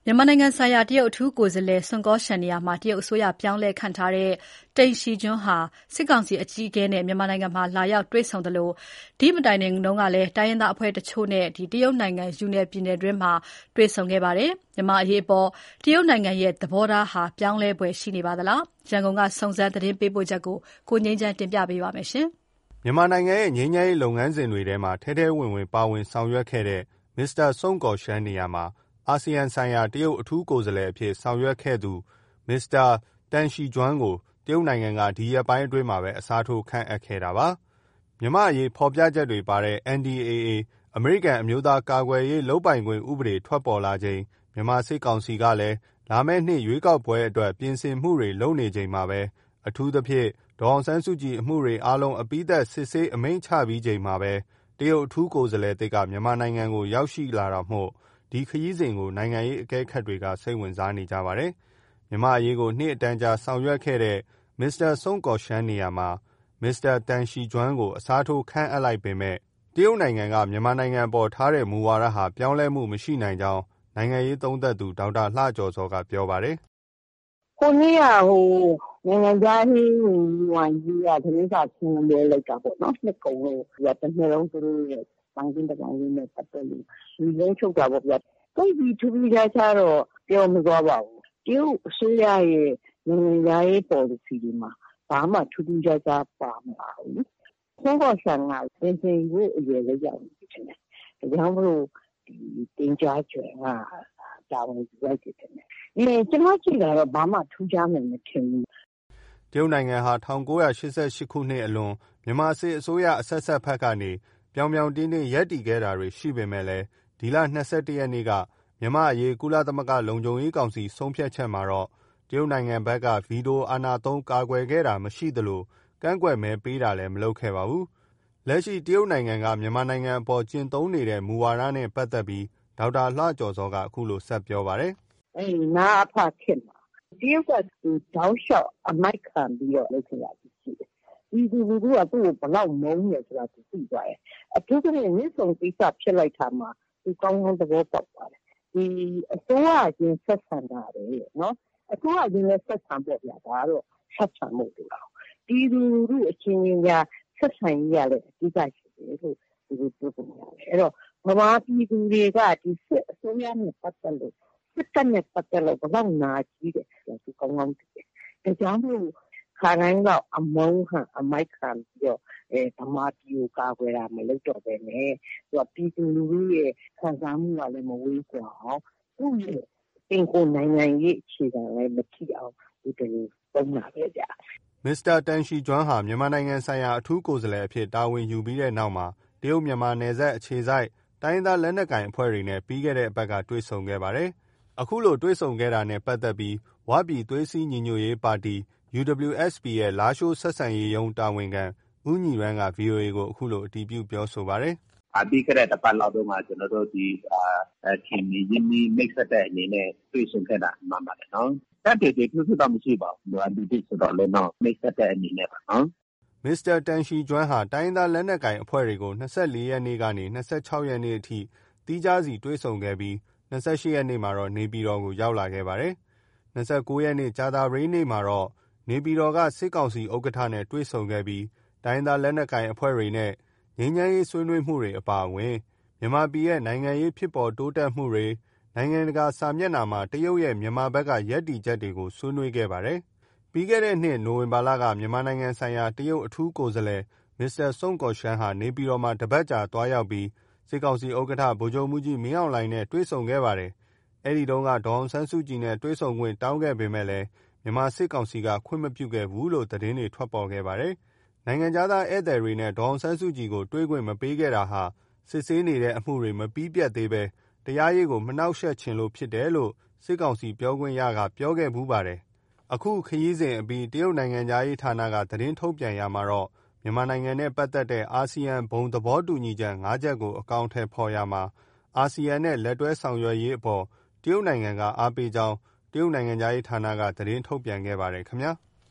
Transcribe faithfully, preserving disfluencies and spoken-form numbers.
မြန်မာနိုင်ငံဆိုင်ရာတရုတ်အထူးကိုယ်စားလှယ် ဆွန်ကော်ရှန်နေရာမှာ တရုတ်အစိုးရပြောင်းလဲခန့်ထားတဲ့ တိန့်ရှီကျွင်းဟာစစ်ကောင်စီအကြီးအကဲနဲ့မြန်မာနိုင်ငံမှာလာရောက်တွေ့ဆုံသလို ဒီမတိုင်ခင်ကလည်း တိုင်းရင်းသားအဖွဲ့တချို့နဲ့ တရုတ်နိုင်ငံယူနန်ပြည်နယ်တွင်းမှာတွေ့ဆုံခဲ့ပါတယ်။ မြန်မာ့အရေးအပေါ်တရုတ်နိုင်ငံရဲ့သဘောထားဟာပြောင်းလဲဖွယ်ရှိနေပါသလား။ ရန်ကုန်ကစုံစမ်းသတင်းပေးပို့ချက်ကို ကိုငြိမ်းချမ်းတင်ပြပေးထားပါတယ်။ မြန်မာနိုင်ငံရဲ့ငြိမ်းချမ်းရေးလုပ်ငန်းစဉ်တွေထဲမှာ ထဲထဲဝင်ဝင်ပါဝင်ဆောင်ရွက်ခဲ့တဲ့ မစ္စတာဆွန်ကော်ရှန်းနေရာမှာ အာဆီယံဆိုင်ရာတရုတ်အထူးကိုယ်စားလှယ်အဖြစ်ဆောင်ရွက်ခဲ့သူ မစ္စတာတန်ရှီကျွမ်းကို တရုတ်နိုင်ငံက ဒီရက်ပိုင်းအတွင်းမှာပဲ အစားထိုးခန့်အပ်ခဲ့တာပါ။ မြန်မာ့အရေးဖော်ပြချက်တွေပါတဲ့ အန် ဒီ အေ အေ အမေရိကန်အမျိုးသားကာကွယ်ရေးလုပ်ပိုင်ခွင့်ဥပဒေထွက်ပေါ်လာချိန် မြန်မာစစ်ကောင်စီကလည်း လာမယ့်နှစ်ရွေးကောက်ပွဲအတွက်ပြင်ဆင်မှုတွေလုပ်နေချိန်မှာပဲ အထူးသဖြင့် ဒေါ်အောင်ဆန်းစုကြည်အမှုတွေအားလုံးအပြီးသတ်စစ်ဆေးအမိန့်ချပြီးချိန်မှာပဲ တရုတ်အထူးကိုယ်စားလှယ်သစ်က မြန်မာနိုင်ငံကိုရောက်ရှိလာတာမို့ ဒီခရီးစဉ်ကိုနိုင်ငံရေးအကဲခတ်တွေက စိတ်ဝင်စားနေကြပါတယ်။ မြန်မာ့အရေးကိုနှစ်အတန်ကြာဆောင်ရွက်ခဲ့တဲ့ မစ္စတာဆွန်ကော်ရှန်းနေရာမှာ မစ္စတာတန်ရှီကျွမ်းကို အစားထိုးခန့်အပ်လိုက်ပေမဲ့ တရုတ်နိုင်ငံက မြန်မာနိုင်ငံအပေါ်ထားတဲ့မူဝါဒဟာ ပြောင်းလဲမှုမရှိနိုင်ကြောင်း နိုင်ငံရေးသုံးသပ်သူ ဒေါက်တာလှကျော်ဇောကပြောပါတယ်။ “ဟိုနေ့ကဟိုနိုင်ငံခြားရေးဝန်ကြီးကသတင်းစာရှင်းလင်းပွဲလုပ်တာပေါ့နော်။ နှစ်ကုန်လို့တနှစ်လုံးသူတို့ရဲ့သံခင်းတမန်ခင်းနဲ့ပတ်သက်လို့နိဂုံးချုပ်တာပေါ့ဗျာ။ သိပ်ပြီးထူးထူးခြားခြားတော့ပြောမသွားပါဘူး။ တရုတ်အစိုးရရဲ့နိုင်ငံခြားရေးပေါ်လစီတွေမှာဘာမှထူးထူးခြားခြားပါမလာဘူးလေ။ ဆွန်ကော်ရှန်းကပင်စင်ယူဖို့အရွယ်လည်းရောက်နေပြီထင်တယ်။ ဒါကြောင့်မို့လို့ဒီတင်ကျကျွယ်ကတာဝန်ယူလိုက်တယ်ထင်တယ်။ အဲကျမကြည့်တာတော့ဘာမှထူးခြားမယ်မထင်ဘူး။ ” တရုတ်နိုင်ငံဟာ ၁၉၈၈ ခုနှစ်အလွန် မြန်မာစစ်အစိုးရအဆက်ဆက်ဘက်ကနေ ပြောင်ပြောင်တင်းတင်းရပ်တည်ခဲ့တာတွေရှိပေမဲ့ ဒီလ ၂၁ ရက်နေ့က မြန်မာ့အရေးကုလသမဂ္ဂလုံခြုံရေးကောင်စီဆုံးဖြတ်ချက်မှာတော့ တရုတ်နိုင်ငံဘက်က ဗီတိုအာဏာသုံးကာကွယ်ခဲ့တာမရှိသလို ကန့်ကွက်မဲပေးတာလည်း မလုပ်ခဲ့ပါဘူး။ လက်ရှိတရုတ်နိုင်ငံက မြန်မာနိုင်ငံအပေါ်ကျင့်သုံးနေတဲ့မူဝါဒနဲ့ပတ်သက်ပြီး ဒေါက်တာလှကျော်ဇောက အခုလိုဆက်ပြောပါတယ်။ “အဲဒီနအဖခေတ်မှာတရုတ်ကတောက်လျှောက်အမိုက်ခံပြီးတော့လုပ်ခဲ့တာရှိတယ်။ ပြည်သူလူထုကသူ့ကိုဘယ်လောက်မုန်းတယ်ဆိုတာသူသိသွားတယ်။ အထူးသဖြင့်မြစ်ဆုံကိစ္စဖြစ်လိုက်တာမှာသူကောင်းကောင်းသဘောပေါက်သွားတယ်။ ဒီအစိုးရချင်းဆက်ဆံတာပဲနော်။ အစိုးရချင်းလည်းဆက်ဆံပေါ့ဗျာဒါကတော့ဆက်ဆံဖို့လိုတာ။ ပြည်သူလူထုအချင်းချင်းကြားဆက်ဆံရေးကလည်းအဓိကရှိတယ်လို့သူတို့ပြောပုံရတယ်။ အဲဒီတော့ဗမာပြည်သူတွေကဒီစစ်အစိုးရနဲ့ပတ်သက်လို့စစ်တပ်နဲ့ပတ်သက်လို့ဘယ်လောက်နာကျည်းတယ်ဆိုတာသူကောင်းကောင်းသိတယ်။ ဒါကြောင့်မို့ခါတိုင်းကအမုန်းခံအမိုက်ခံပြီးတော့အဲဗမာပြည်ကိုကာကွယ်တာမလုပ်တော့ဘဲနဲ့သူကပြည်သူလူထုရဲ့ခံစားမှုကလည်းမဝေးကွာအောင်သူ့ရဲ့ပင်ကိုယ်နိုင်ငံရေးအခြေခံလည်းမထိအောင်သူဒီလိုသုံးတာပဲဗျ။ ” မစ္စတာတန်ရှီကျွမ်းဟာ မြန်မာနိုင်ငံဆိုင်ရာအထူးကိုယ်စားလှယ်အဖြစ်တာဝန်ယူပြီးတဲ့နောက်မှာ တရုတ်မြန်မာနယ်စပ်အခြေစိုက်တိုင်းရင်းသားလက်နက်ကိုင်အဖွဲ့တွေနဲ့ ပြီးခဲ့တဲ့အပတ်ကတွေ့ဆုံခဲ့ပါတယ်။ အခုလိုတွေ့ဆုံခဲ့တာနဲ့ပတ်သက်ပြီး ဝပြည်သွေးစည်းညီညွတ်ရေးပါတီ ယူ ဒဘလျူ အက်စ် ပီ ရဲ့ လားရှိုးဆက်ဆံရေးရုံးတာဝန်ခံ ဦးညီရန်းက ဗွီအိုအေကို အခုလိုအတည်ပြုပြောဆိုပါတယ်။ “ပြီးခဲ့တဲ့တပတ်လောက်တုန်းကကျနော်တို့ဒီခင်မင်ရင်းနှီးမိတ်ဆက်တဲ့အနေနဲ့တွေ့ဆုံခဲ့တာမှန်ပါတယ်နော်။ သိပ်ထွေထွေထူးထူးတော့မရှိပါဘူး။ လူသစ်ဆိုတော့လေနော်မိတ်ဆက်တဲ့အနေနဲ့ပါနော်။ ” မစ္စတာတန်ရှီကျွမ်းဟာ တိုင်းရင်းသားလက်နက်ကိုင်အဖွဲ့တွေကို ၂၄ ရက်နေ့ကနေ ၂၆ ရက်နေ့အထိ သီးခြားစီတွေ့ဆုံခဲ့ပြီး ၂၈ ရက်နေ့မှာတော့ နေပြည်တော်ကို ရောက်လာခဲ့ပါတယ်။ ၂၉ ရက်နေ့ ကြာသပတေးနေ့မှာတော့ နေပြည်တော်က စစ်ကောင်စီဥက္ကဋ္ဌနဲ့တွေ့ဆုံခဲ့ပြီး တိုင်းရင်းသားလက်နက်ကိုင်အဖွဲ့တွေနဲ့ ငြိမ်းချမ်းရေးဆွေးနွေးမှုတွေအပါအဝင် မြန်မာပြည်ရဲ့နိုင်ငံရေးဖြစ်ပေါ်တိုးတက်မှုတွေ၊ နိုင်ငံတကာစာမျက်နှာမှာ တရုတ်ရဲ့မြန်မာဘက်ကရပ်တည်ချက်တွေကို ဆွေးနွေးခဲ့ပါတယ်။ ပြီးခဲ့တဲ့နှစ်နိုဝင်ဘာလက မြန်မာနိုင်ငံဆိုင်ရာတရုတ်အထူးကိုယ်စားလှယ် မစ္စတာဆွန်ကော်ရှန်းဟာ နေပြည်တော်မှာ တပတ်ကြာသွားရောက်ပြီး စစ်ကောင်စီဥက္ကဋ္ဌ ဗိုလ်ချုပ်မှူးကြီးမင်းအောင်လှိုင်နဲ့ တွေ့ဆုံခဲ့ပါတယ်။ အဲဒီတုန်းက ဒေါ်အောင်ဆန်းစုကြည်နဲ့တွေ့ဆုံခွင့်တောင်းခဲ့ပေမဲ့ မြန်မာစစ်ကောင်စီက ခွင့်မပြုခဲ့ဘူးလို့ သတင်းတွေထွက်ပေါ်ခဲ့ပါတယ်။ နိုင်ငံခြားသားဧည့်သည်တွေနဲ့ ဒေါ်အောင်ဆန်းစုကြည်ကို တွေ့ခွင့်မပေးခဲ့တာဟာ စစ်ဆေးနေတဲ့အမှုတွေမပြီးပြတ်သေးဘဲ တရားရေးကို မနှောင့်ယှက်ချင်လို့ဖြစ်တယ်လို့ စစ်ကောင်စီပြောခွင့်ရက ပြောခဲ့ဖူးပါတယ်။ အခုခရီးစဉ်အပြီး တရုတ်နိုင်ငံခြားရေးဌာနက သတင်းထုတ်ပြန်ရာမှာတော့ မြန်မာနိုင်ငံနဲ့ပတ်သက်တဲ့ အာဆီယံဘုံသဘောတူညီချက် ၅ ချက်ကို အကောင်အထည်ဖော်ရာမှာ အာဆီယံနဲ့လက်တွဲဆောင်ရွက်ရေးအပေါ် တရုတ်နိုင်ငံက အားပေးကြောင်း တရုတ်နိုင်ငံခြားရေးဌာနက သတင်းထုတ်ပြန်ခဲ့ပါတယ်ခင်ဗျာ။